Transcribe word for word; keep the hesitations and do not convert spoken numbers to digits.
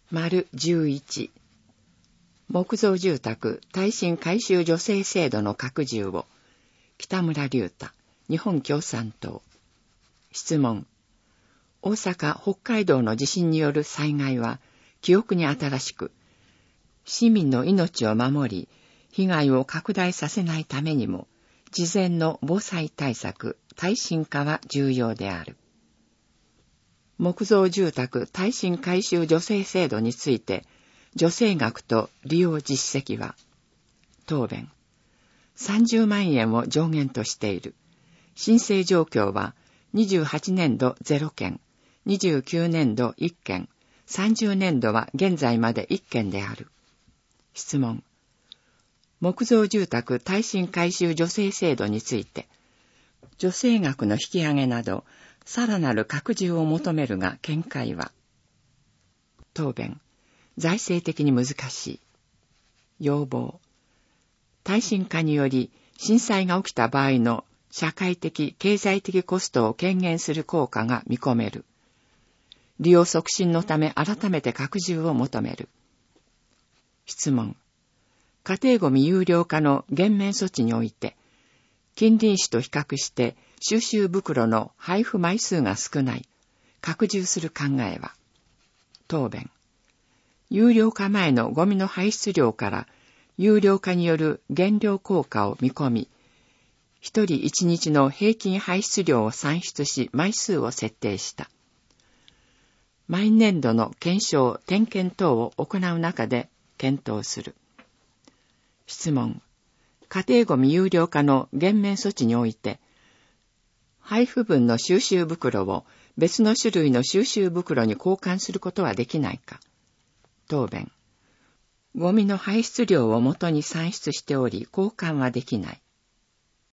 丸じゅういち、木造住宅耐震改修助成制度の拡充を。北村隆太、日本共産党。質問。大阪、北海道の地震による災害は記憶に新しく、市民の命を守り、被害を拡大させないためにも、事前の防災対策、耐震化は重要である。木造住宅耐震改修助成制度について、助成額と利用実績は、答弁。さんじゅうまんえんを上限としている。申請状況は、にじゅうはちねんどゼロけん、にじゅうきゅうねんどいっけん、さんじゅうねんどは現在までいっけんである。質問。木造住宅耐震改修助成制度について、助成額の引き上げなど、さらなる拡充を求めるが見解は。答弁。財政的に難しい。要望。耐震化により震災が起きた場合の社会的、経済的コストを軽減する効果が見込める。利用促進のため改めて拡充を求める。質問。家庭ごみ有料化の減免措置において、近隣市と比較して収集袋の配布枚数が少ない、拡充する考えは。答弁。有料化前のゴミの排出量から有料化による減量効果を見込み、一人一日の平均排出量を算出し枚数を設定した。毎年度の検証、点検等を行う中で検討する。質問。家庭ごみ有料化の減免措置において、配布分の収集袋を別の種類の収集袋に交換することはできないか。答弁。ゴミの排出量をもとに算出しており、交換はできない。